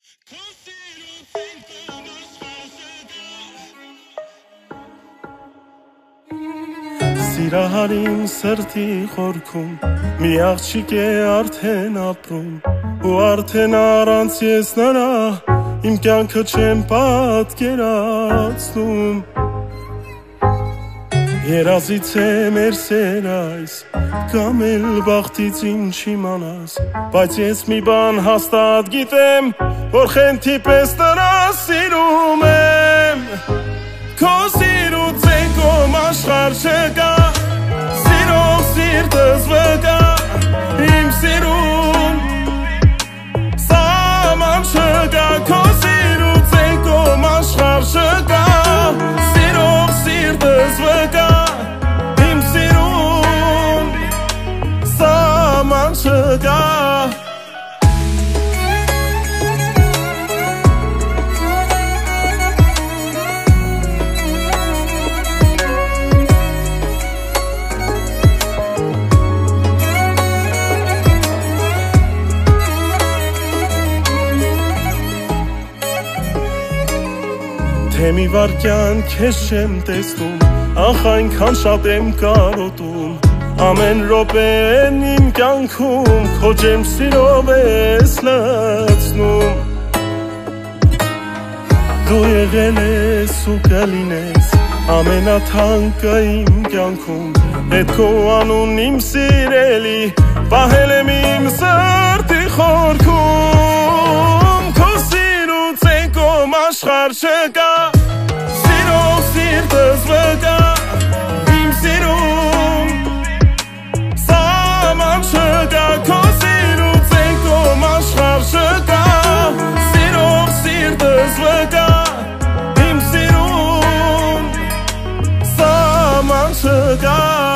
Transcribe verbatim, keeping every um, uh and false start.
Սիրահարիմ սրտի խորքում մի աղջիկ է արդեն ապրում ու արդեն առանց ես նրա իմ կյանքը չեմ պատկերացնում Երազից է մեր սերը այս կամ էլ բախտից ինչ իմանաս բայց ես մի բան հաստատ գիտեմ որ խենթի պես նրա սիրում եմ Քո սիրուց է կողմ աշխարհ չկա Սիրող սիրտս վկա Իմ սիրուն Սաման չկա Քո սիրուց է կողմ աշխարհ չկա Սիրող սիրտս վկա Իմ սիրուն Սաման չկա Թե մի վարկյան քեզ չեմ տեսնում Ախ այնքան շատ եմ կարոտում Ամեն րոպեն իմ կյանքում Քո ջերմ սիրով ես լցնում Դու եղել ես ու կլինես Ամենաթանկը իմ կյանքում Էդ քո անուն իմ սիրելի Պահել եմ իմ սրտի խորքում Քո սիրուց է կողմ աշխարհ չկա Սիրող սիրտս վկա Իմ սիրում Սաման չկա Քո սիրուց է կողմ աշխարհ չկա Սիրող սիրտս վկա Իմ սիրում Սաման չկա